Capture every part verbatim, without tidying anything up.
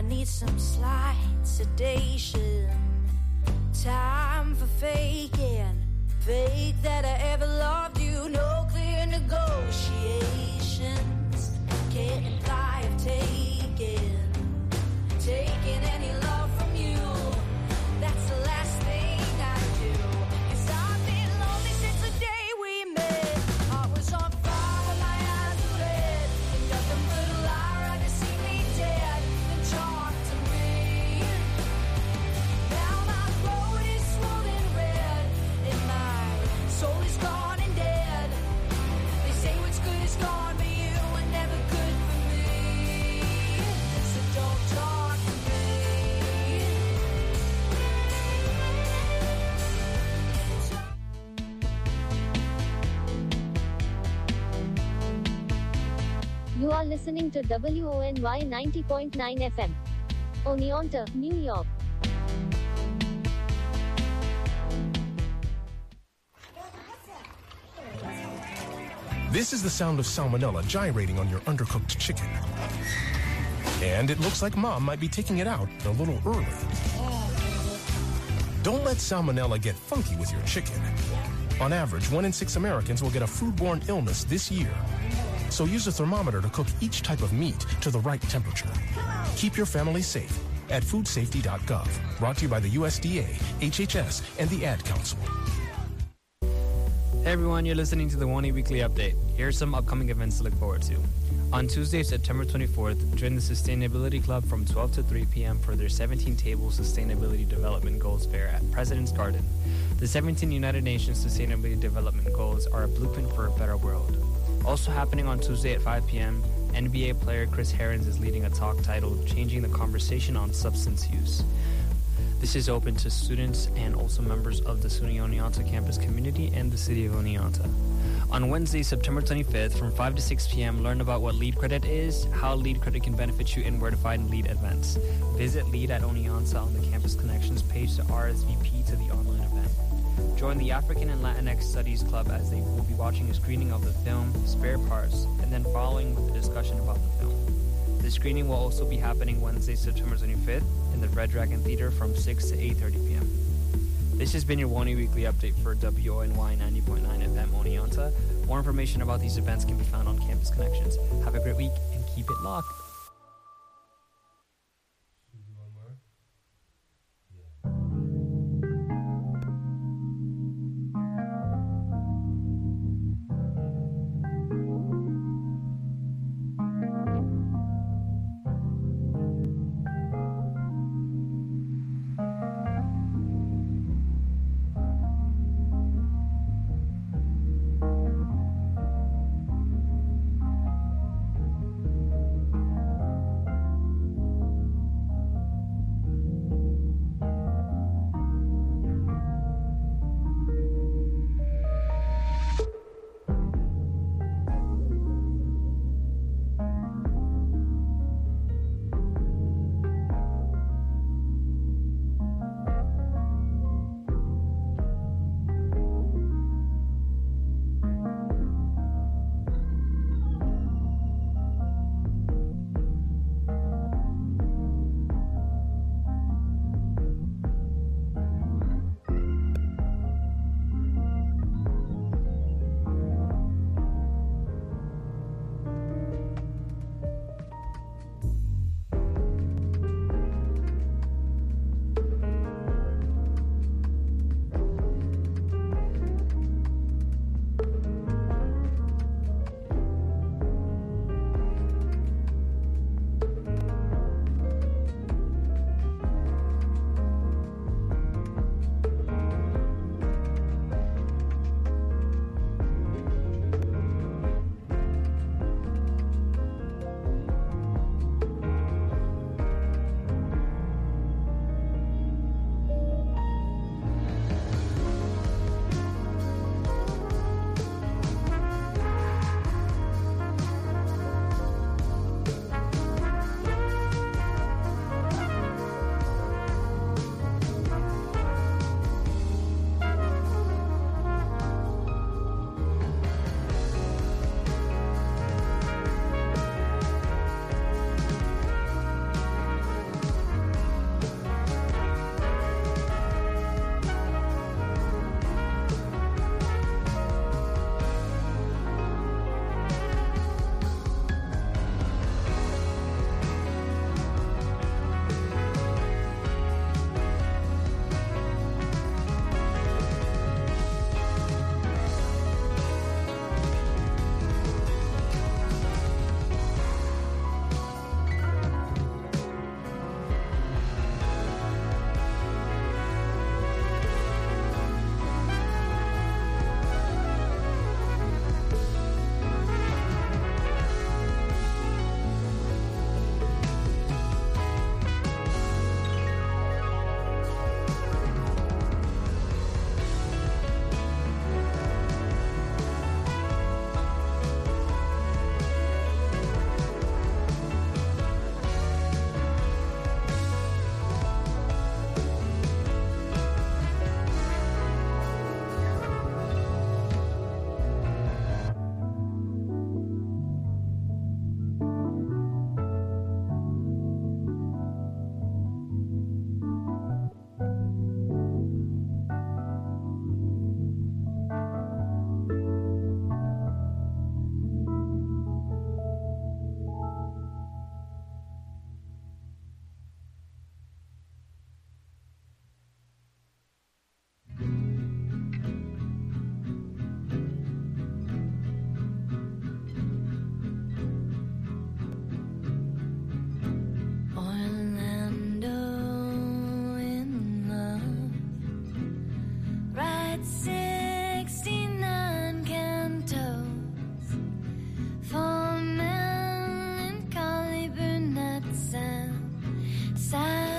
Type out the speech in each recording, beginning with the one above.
need some slight sedation. Time for faking. Fake that I ever loved you. No clear negotiations. Can't imply I've taken. Taking any love from you. That's the last thing I do. 'Cause I've been lonely since the day we met. Heart was on fire when my eyes were red. And nothing but a lie right to see me dead. Then talk to me. Now my road is swollen red. And my soul is gone and dead. They say what's good is gone, but you were never good for me. So don't talk to me. You are listening to W O N Y ninety point nine F M. Oneonta, New York. This is the sound of salmonella gyrating on your undercooked chicken. And it looks like Mom might be taking it out a little early. Don't let salmonella get funky with your chicken. On average, one in six Americans will get a foodborne illness this year. So use a thermometer to cook each type of meat to the right temperature. Keep your family safe at food safety dot gov. Brought to you by the U S D A, H H S, and the Ad Council. Hey everyone, you're listening to the One E Weekly Update. Here are some upcoming events to look forward to. On Tuesday, September twenty-fourth, join the Sustainability Club from twelve to three p.m. for their seventeen-table Sustainability Development Goals Fair at President's Garden. The seventeen United Nations Sustainability Development Goals are a blueprint for a better world. Also happening on Tuesday at five p.m., N B A player Chris Herons is leading a talk titled Changing the Conversation on Substance Use. This is open to students and also members of the SUNY Oneonta campus community and the city of Oneonta. On Wednesday, September twenty-fifth, from five to six p.m., learn about what LEED Credit is, how LEED Credit can benefit you, and where to find LEED events. Visit LEED at Oneonta on the Campus Connections page to R S V P to the online event. Join the African and Latinx Studies Club as they will be watching a screening of the film Spare Parts and then following with a discussion about the film. The screening will also be happening Wednesday, September twenty-fifth in the Red Dragon Theater from six to eight thirty p.m. This has been your One E Weekly Update for W O N Y ninety point nine F M Oneonta. More information about these events can be found on Campus Connections. Have a great week and keep it locked.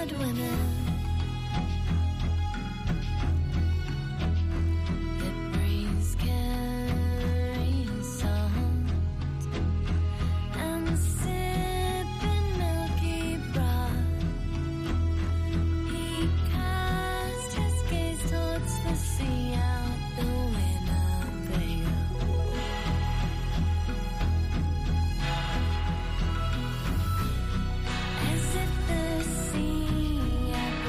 good women. The breeze carries salt and sipping milky broth. He cast his gaze towards the sea out the Winnebago. As if the sea at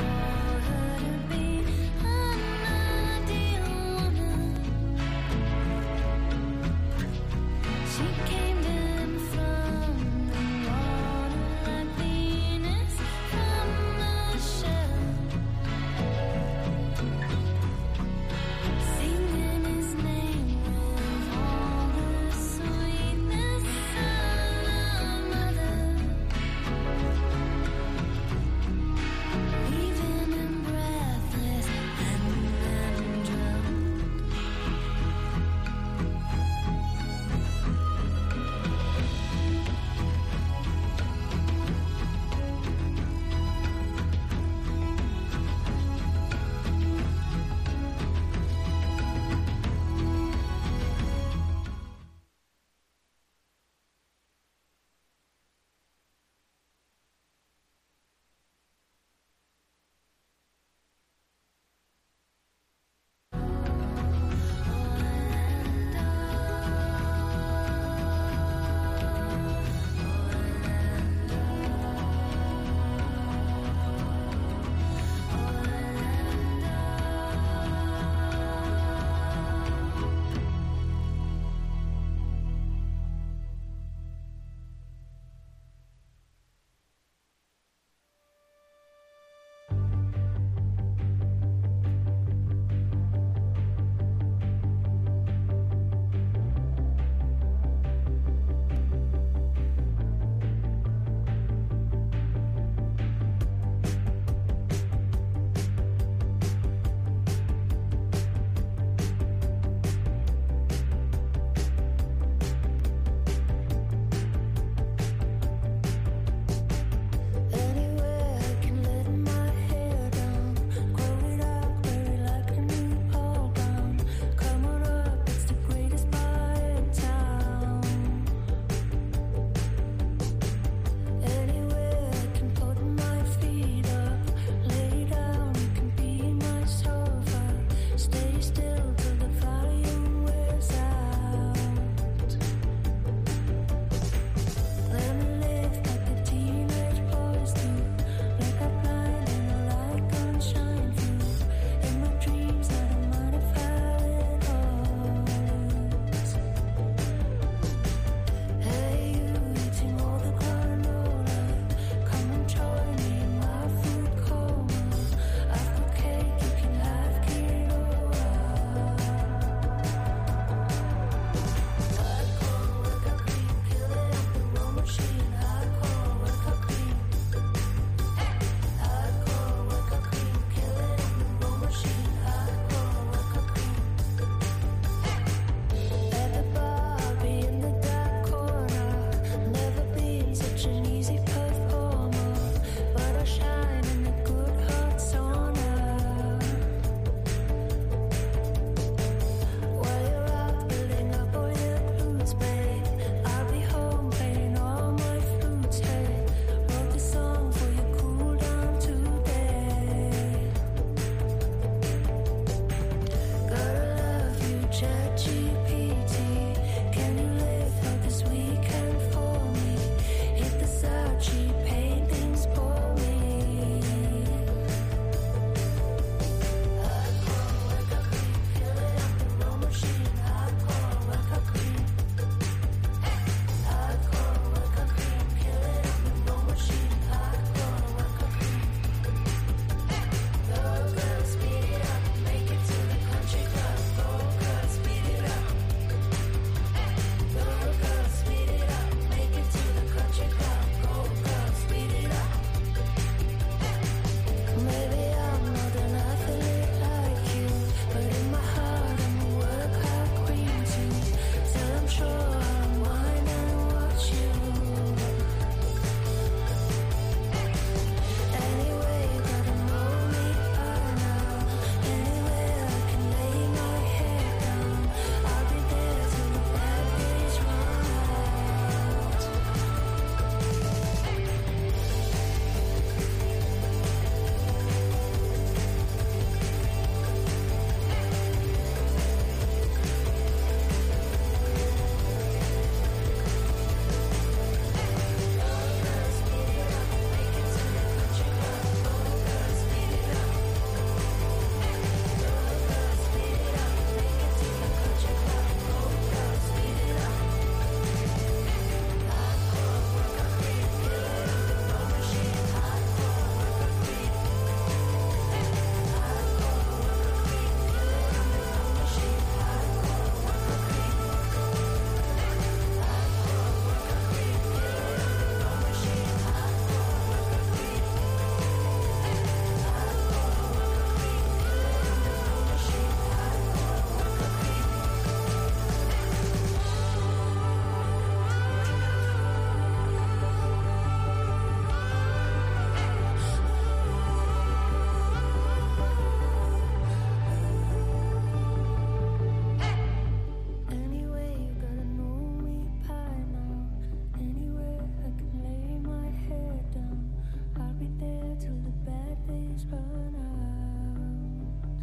lights run out.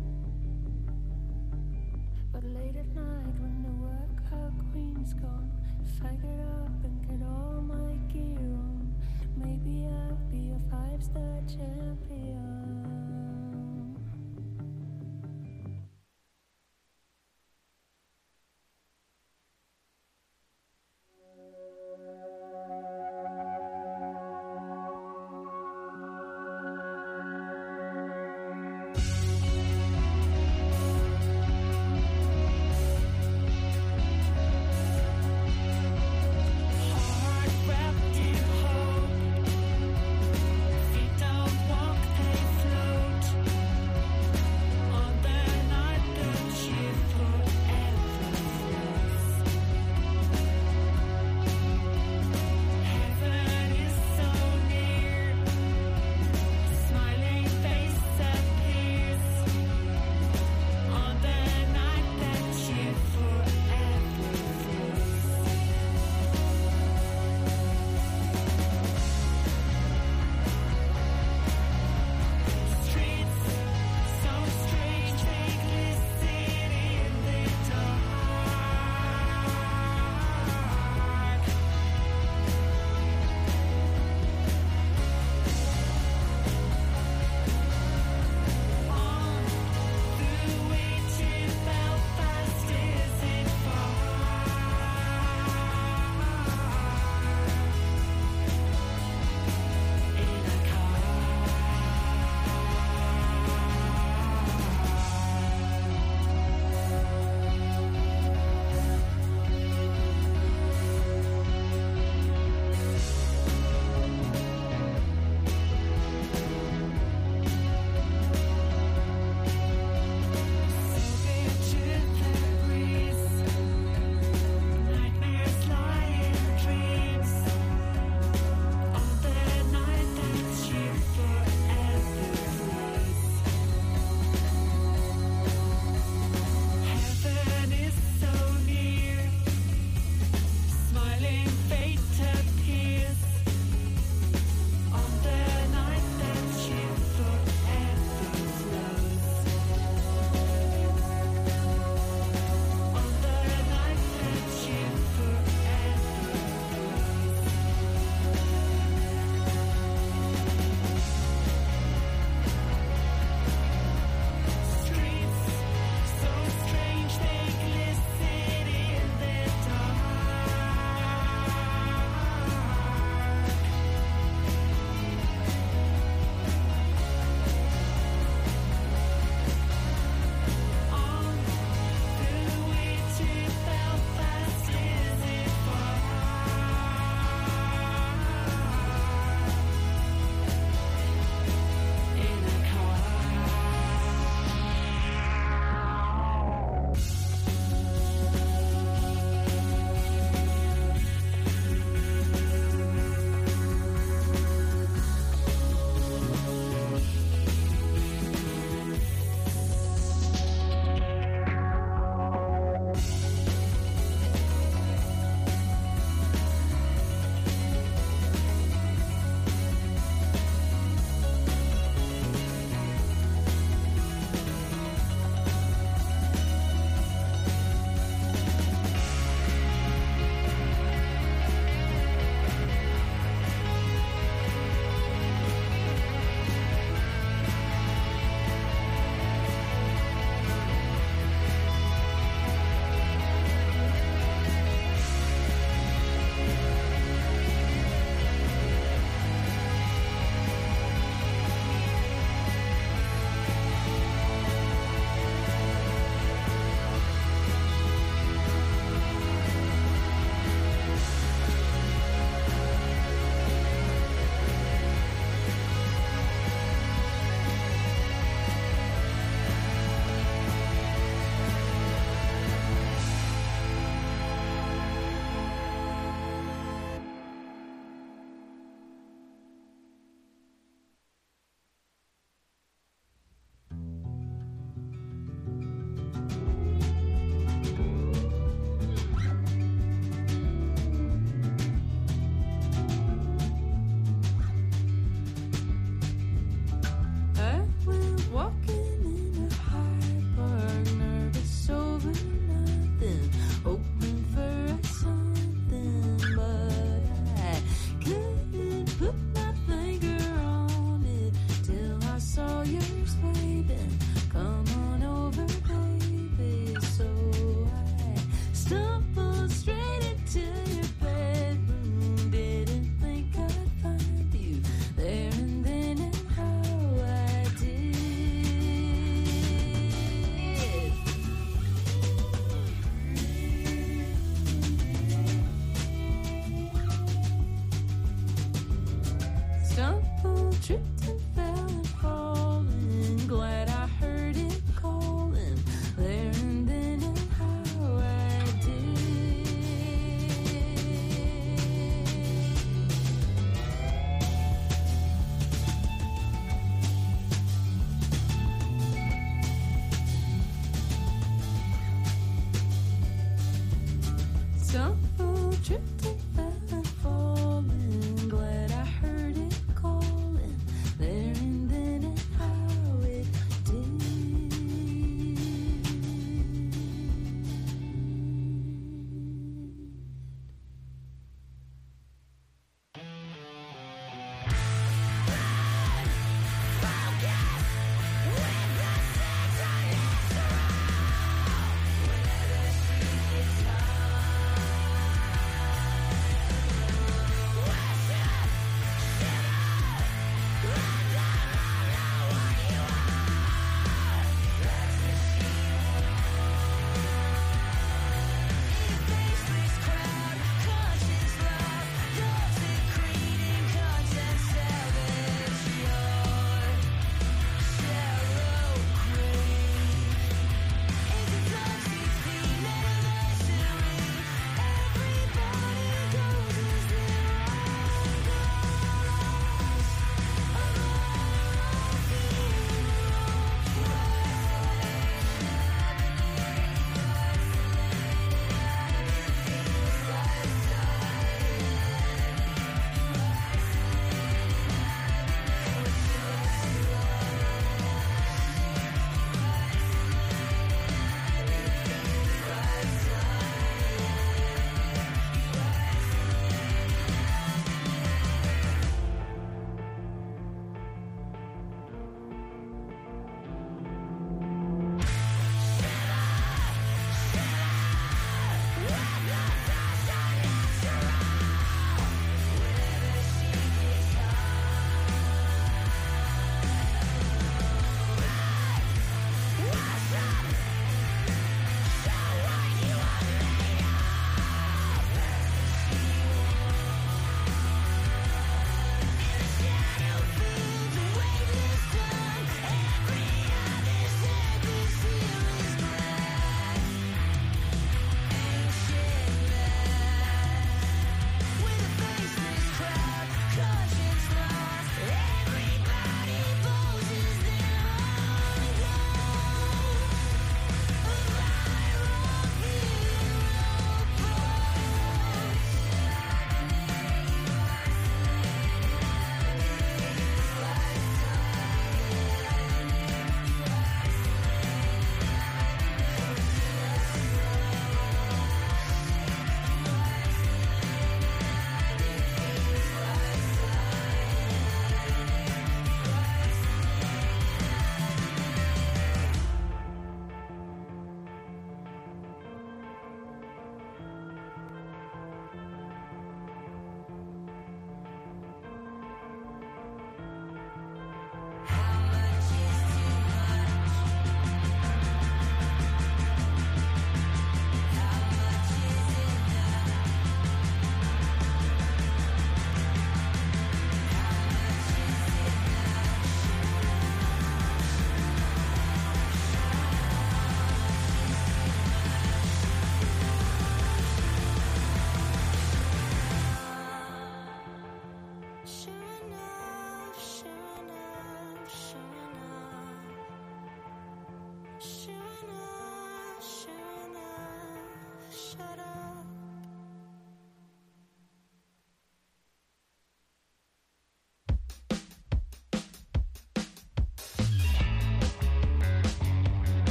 But late at night when the workout queen's gone, if I get up and get all my gear on, maybe I'll be a five-star champion. Heart wrapped in hope, feet don't want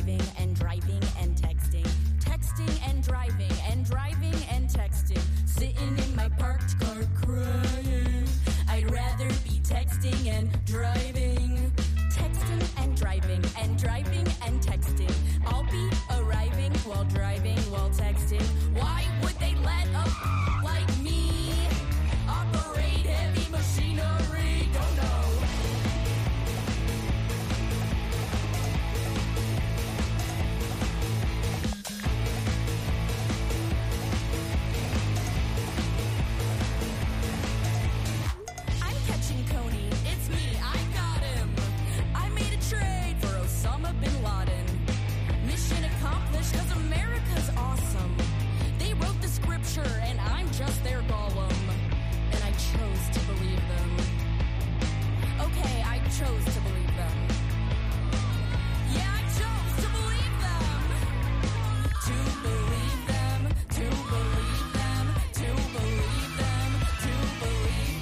driving and driving and texting. Texting and driving and driving and texting. Sitting in my parked car crying. I'd rather be texting and driving. Texting and driving and driving and texting. I'll be arriving while driving while texting. Why would they let a like me operate heavy machinery? Don't know. I'm catching Coney. It's me. I got him. I made a trade for Osama bin Laden. Mission accomplished because America's awesome. They wrote the scripture and I'm just their golem. And I chose to believe them. Okay, I chose to believe them. Yeah, I chose to believe them. To believe them, to believe them, to believe them, to believe,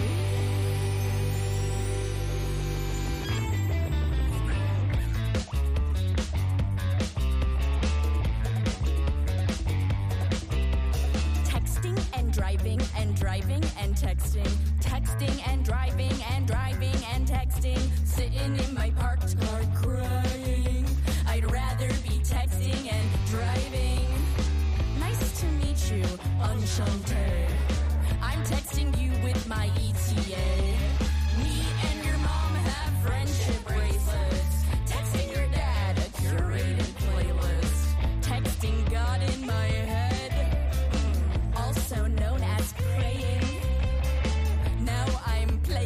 texting and driving and driving and texting. Texting and driving and driving and texting. Sitting in my parked car crying. I'd rather be texting and driving. Nice to meet you, enchanté. I'm texting you with my E T A. Me and your mom have friendship bracelets. Texting your dad a curated playlist. Texting God in my head, also known as praying. Now I'm playing.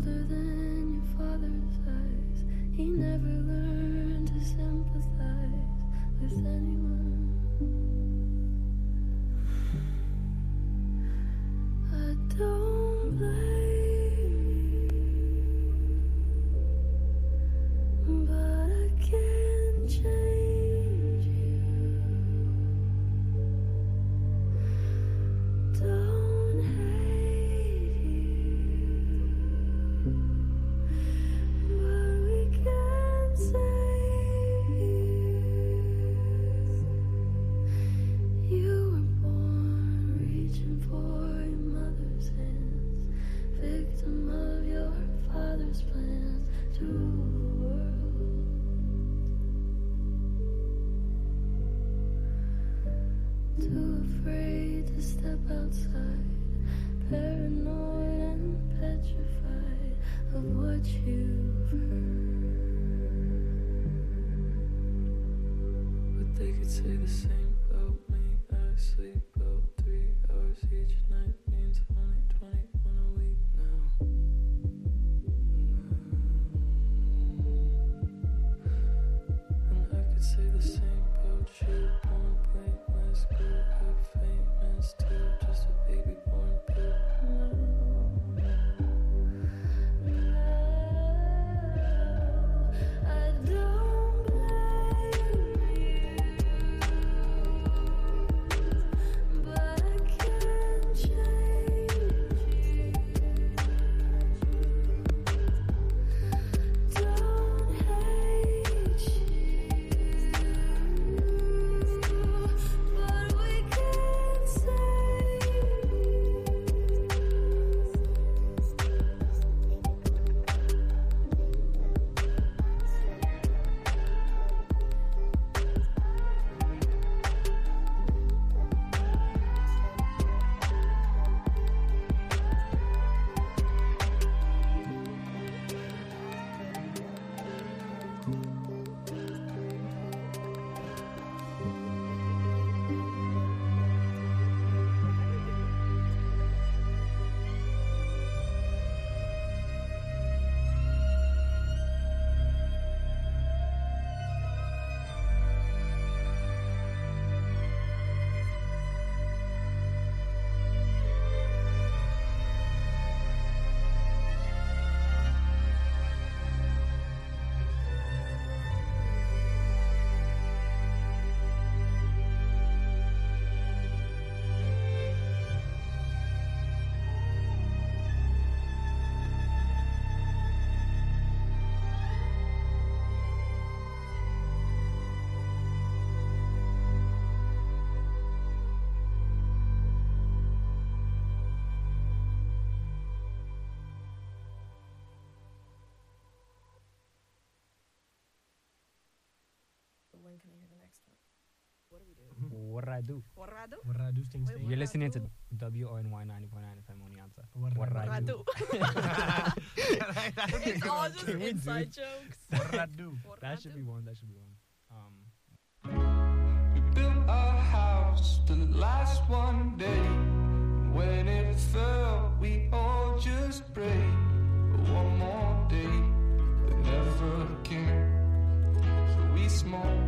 colder than your father's eyes. He never learned to sympathize with anyone. I don't blame you, but I can't change you. Don't hate you, but we can't save you. You were born reaching for your mother's hands, victim of your father's plans to rule the world. Too afraid to step outside, paranoid and petrified of what you've heard. But they could say the same about me. I sleep about three hours each night, means only twenty-one a week now. And I could say the same about you. Born pointless, school of famous too, just a baby born blue. I don't blame you, but I can't change you. Don't hate you, but we can't save you. When can I hear the next one? What do we do? What I do? What do I do? What I do things Wait, things. You're listening to W O N Y ninety point nine F M Oneonta. What What I I do? It's all just Can we do- inside jokes. What I do. What That I should do? be one. That should be one. Um, We built a house, the last one day. When it fell, we all just prayed for one more day that never came. So we smoked,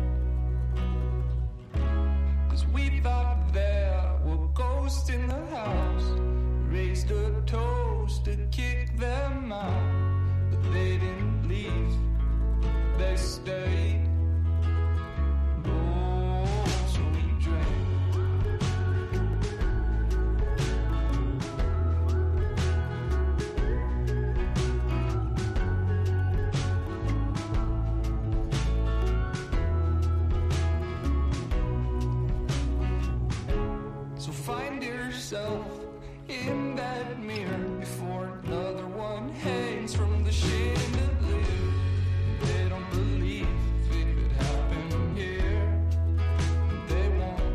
'cause we thought there were ghosts in the house. Raised a toast to kick them out, but they didn't leave, they stayed. Oh, so we drank. So find yourself in that mirror before another one hangs from the chandelier. They don't believe it could happen here. They won't.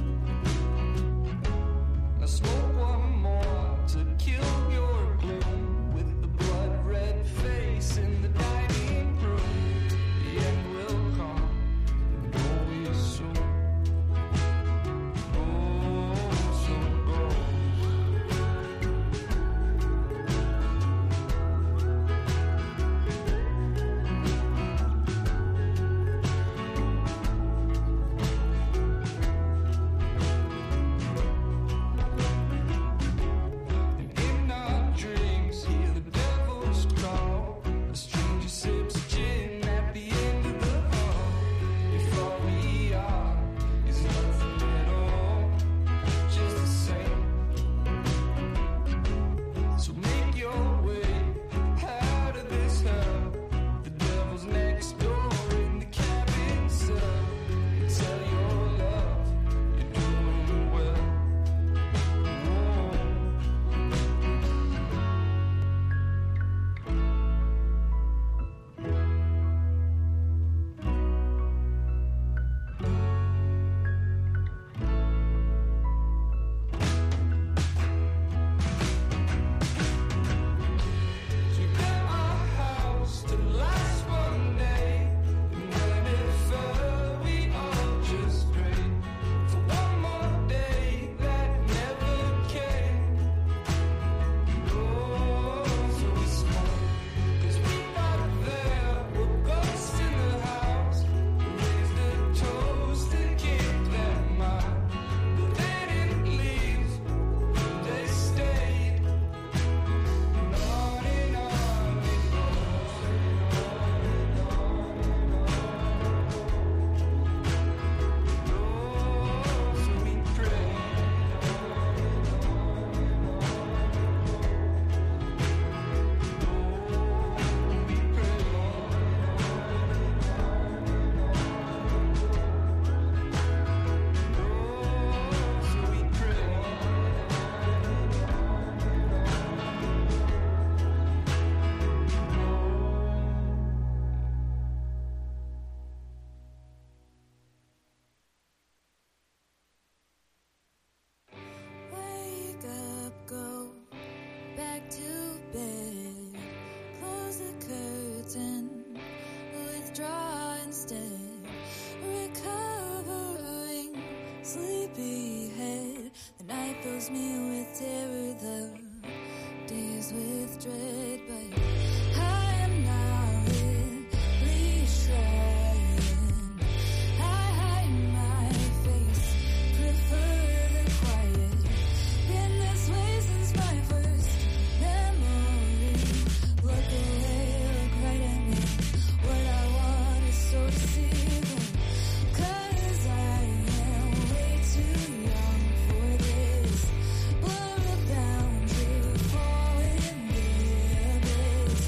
Now smoke one more to kill your gloom with the blood red face in the dining room. The end will come, and always soon. Oh, so go. fills me with terror, the days with dread, but I am now really trying. I hide my face, prefer the quiet. Been this way since my first memory. Look away, look right at me. What I want is so to see them. 'Cause I am way too young for this. Blur a boundary, fall in the abyss.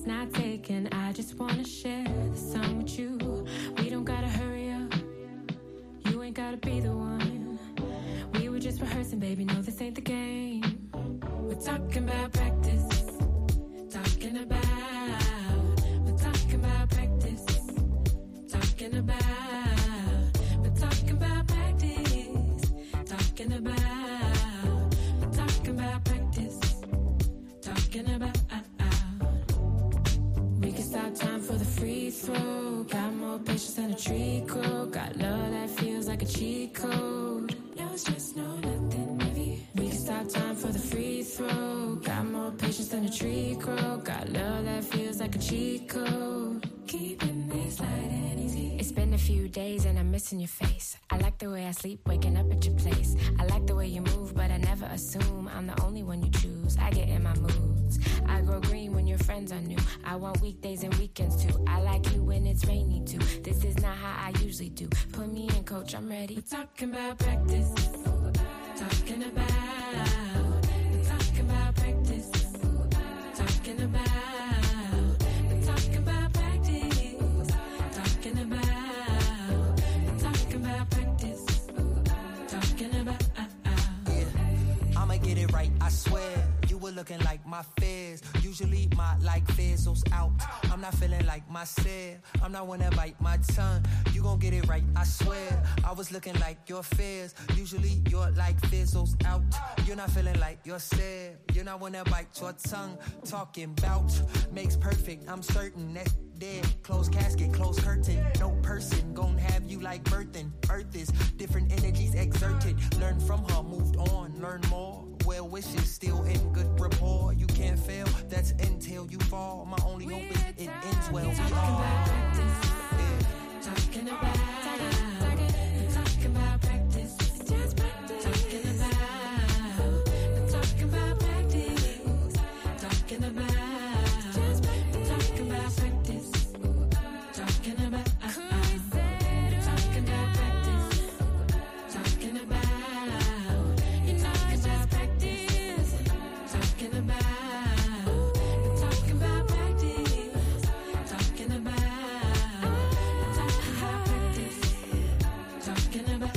it's not taken. I just wanna share the song with you. We don't gotta hurry up. You ain't gotta be the one. We were just rehearsing, baby. No, this ain't the game. We're talking about practice. Talking about. We're talking about practice. Talking about. We're talking about practice. Talking about. We're talking about practice. Talking about. We can stop time for the free throw. Got more patience than a tree grow. Got love that feels like a cheat code. No stress, no nothing heavy. We can stop time for the free throw. Got more patience than a tree grow. Got love that feels like a cheat code. Keeping this light and easy. It's been a few days and I'm missing your face. I like the way I sleep, waking up at your place. I like the way you move, but I never assume I'm the only one you choose. I get in my moods. I grow green when your friends are new. I want weekdays and weekends too. I like you when it's rainy too. This is not how I usually do. Put me in, coach, I'm ready. We're talking about practice. Talking about. We're talking about practice. Talking about. We're talking about practice. Talking about. We're talking about practice. Talking about. Yeah, I'ma get it right, I swear. You were looking like my fears. Usually my like fizzles out. I'm not feeling like myself. I'm not wanna bite my tongue. You gon' get it right, I swear. I was looking like your fears. Usually your like fizzles out. You're not feeling like yourself. You're not wanna bite your tongue. Talking bout makes perfect. I'm certain that's dead. Closed casket, closed curtain. No person gon' have you like birthing. Earth is different energies exerted. Learn from her, moved on, learn more. Well wishes still in good rapport. You can't fail, that's until you fall. My only hope is it ends well. We talking all about practice. Yeah. Talking about. We're talking about practice. Just practice. Talking about. We're talking about practice. Talking about. Just practice. We're talking about practice. Talking about. Talking about practice. Talking about. You know it's just practice. Talking about. We're talking about practice. Talking about. We're talking about practice. Talking about.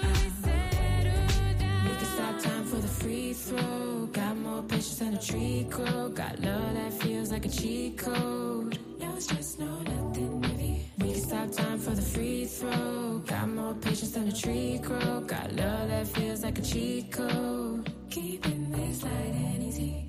We can stop time for the free throw. Got more patience than a tree grow. Got love that feels like a cheat code. No stress, no nothing heavy. We can stop time for the free throw. Got more patience than a tree grow. Got love that feels like a cheat code. Keeping this light and easy.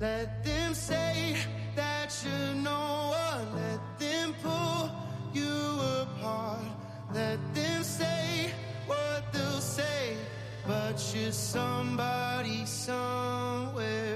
Let them say that you're no one. Let them pull you apart. Let them say what they'll say, but you're somebody somewhere.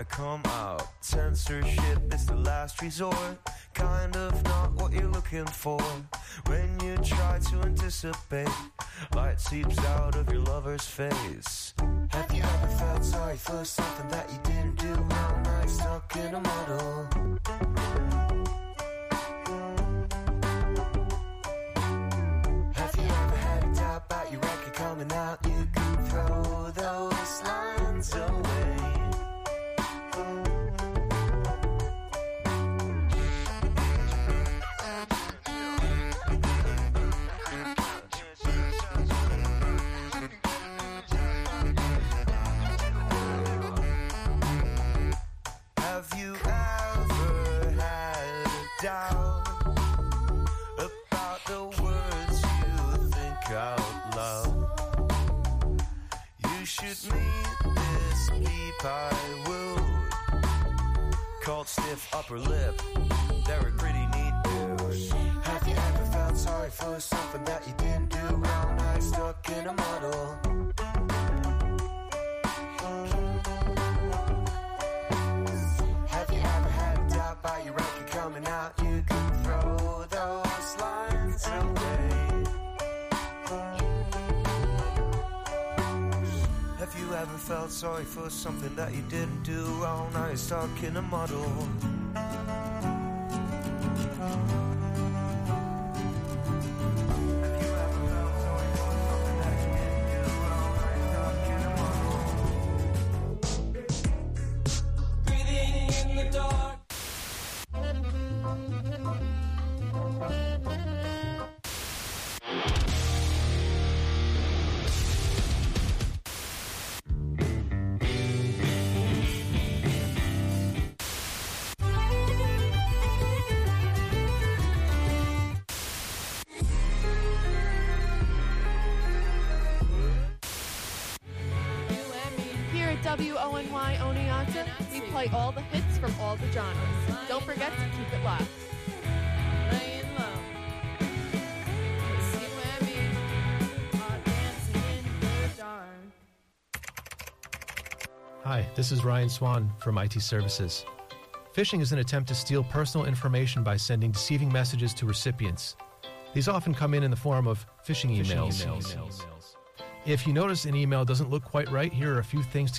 come out. Censorship is the last resort, kind of not what you're looking for. When you try to anticipate, light seeps out of your lover's face. Have you ever felt sorry for something that you didn't do wrong, like stuck in a muddle? Have you ever had a doubt about your record coming out? You could throw those lines away. Have you ever had a doubt about the words you think out loud? You should meet this peep I wooed, called Stiff Upper Lip. They're a pretty neat dude. Have you ever felt sorry for something that you didn't do wrong, like stuck in a muddle? Have you ever had a doubt about your record coming out? You can throw those lines away. Have you ever felt sorry for something that you didn't do wrong, now you're stuck in a muddle? W O N Y Oneonta, we play all the hits from all the genres. Don't forget to keep it live. Laying low. You and me are dancing in the dark. Hi, this is Ryan Swan from I T Services. Phishing is an attempt to steal personal information by sending deceiving messages to recipients. These often come in in the form of phishing emails. Phishing emails. If you notice an email doesn't look quite right, here are a few things to